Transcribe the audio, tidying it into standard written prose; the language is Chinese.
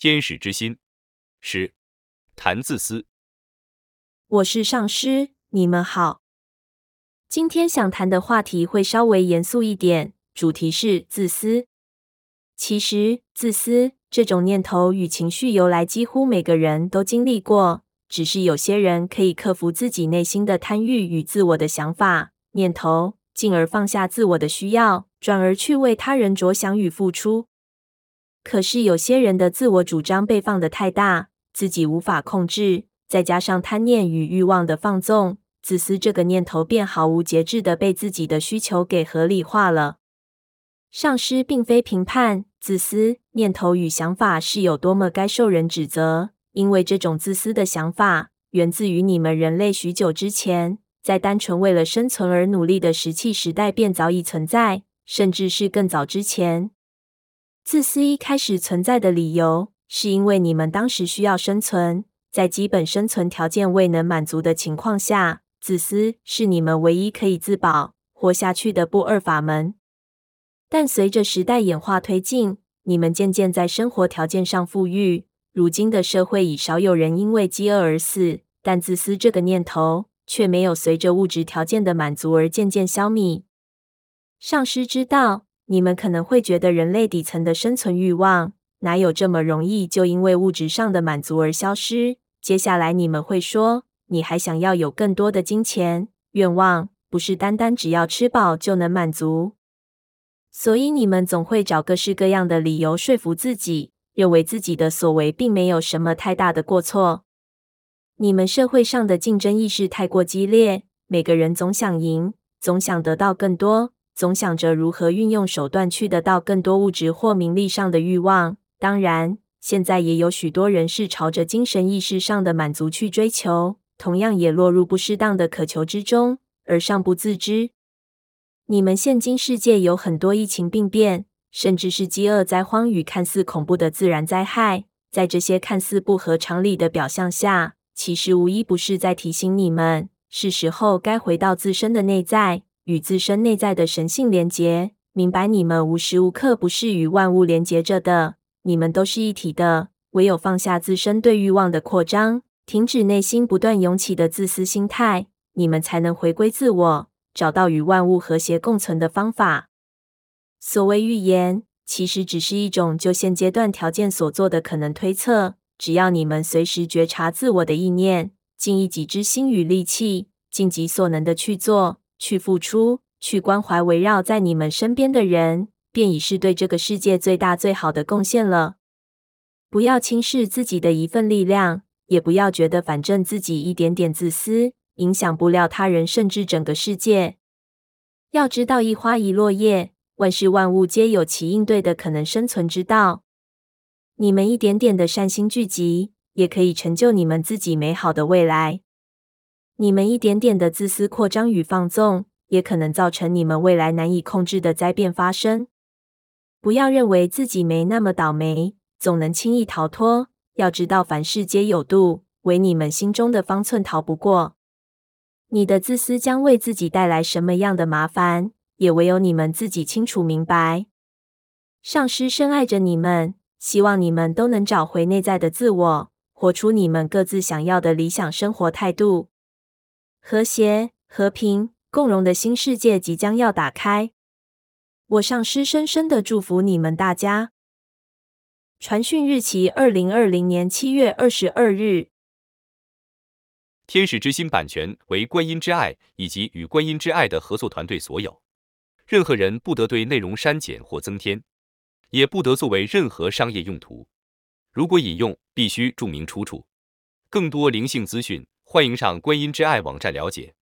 天使之心。10. 谈自私。 我是上师，你们好。今天想谈的话题会稍微严肃一点，主题是自私。其实，自私这种念头与情绪由来几乎每个人都经历过，只是有些人可以克服自己内心的贪欲与自我的想法、念头，进而放下自我的需要，转而去为他人着想与付出。可是有些人的自我主张被放得太大，自己无法控制，再加上贪念与欲望的放纵，自私这个念头便毫无节制地被自己的需求给合理化了。上师并非评判自私念头与想法是有多么该受人指责，因为这种自私的想法源自于你们人类许久之前，在单纯为了生存而努力的石器时代便早已存在，甚至是更早之前。自私一开始存在的理由，是因为你们当时需要生存，在基本生存条件未能满足的情况下，自私是你们唯一可以自保、活下去的不二法门。但随着时代演化推进，你们渐渐在生活条件上富裕，如今的社会已少有人因为饥饿而死，但自私这个念头却没有随着物质条件的满足而渐渐消弭。上师知道，你们可能会觉得人类底层的生存欲望哪有这么容易就因为物质上的满足而消失？接下来你们会说，你还想要有更多的金钱，愿望不是单单只要吃饱就能满足。所以你们总会找各式各样的理由说服自己，认为自己的所为并没有什么太大的过错。你们社会上的竞争意识太过激烈，每个人总想赢，总想得到更多，总想着如何运用手段去得到更多物质或名利上的欲望。当然，现在也有许多人是朝着精神意识上的满足去追求，同样也落入不适当的渴求之中，而尚不自知。你们现今世界有很多疫情病变，甚至是饥饿灾荒与看似恐怖的自然灾害，在这些看似不合常理的表象下，其实无一不是在提醒你们，是时候该回到自身的内在，与自身内在的神性连结，明白你们无时无刻不是与万物连结着的，你们都是一体的。唯有放下自身对欲望的扩张，停止内心不断涌起的自私心态，你们才能回归自我，找到与万物和谐共存的方法。所谓预言，其实只是一种就现阶段条件所做的可能推测，只要你们随时觉察自我的意念，尽一己之心与力气，尽己所能的去做，去付出，去关怀围绕在你们身边的人，便已是对这个世界最大最好的贡献了。不要轻视自己的一份力量，也不要觉得反正自己一点点自私，影响不了他人甚至整个世界。要知道一花一落叶，万事万物皆有其应对的可能生存之道。你们一点点的善心聚集，也可以成就你们自己美好的未来。你们一点点的自私扩张与放纵，也可能造成你们未来难以控制的灾变发生。不要认为自己没那么倒霉，总能轻易逃脱。要知道凡事皆有度，唯你们心中的方寸逃不过。你的自私将为自己带来什么样的麻烦，也唯有你们自己清楚明白。上师深爱着你们，希望你们都能找回内在的自我，活出你们各自想要的理想生活态度。和谐、和平、共荣的新世界即将要打开。我上师深深的祝福你们大家。传讯日期2020年7月22日。 天使之心版权为观音之爱以及与观音之爱的合作团队所有，任何人不得对内容删减或增添，也不得作为任何商业用途。如果引用，必须注明出处。更多灵性资讯，欢迎上观音之爱网站了解。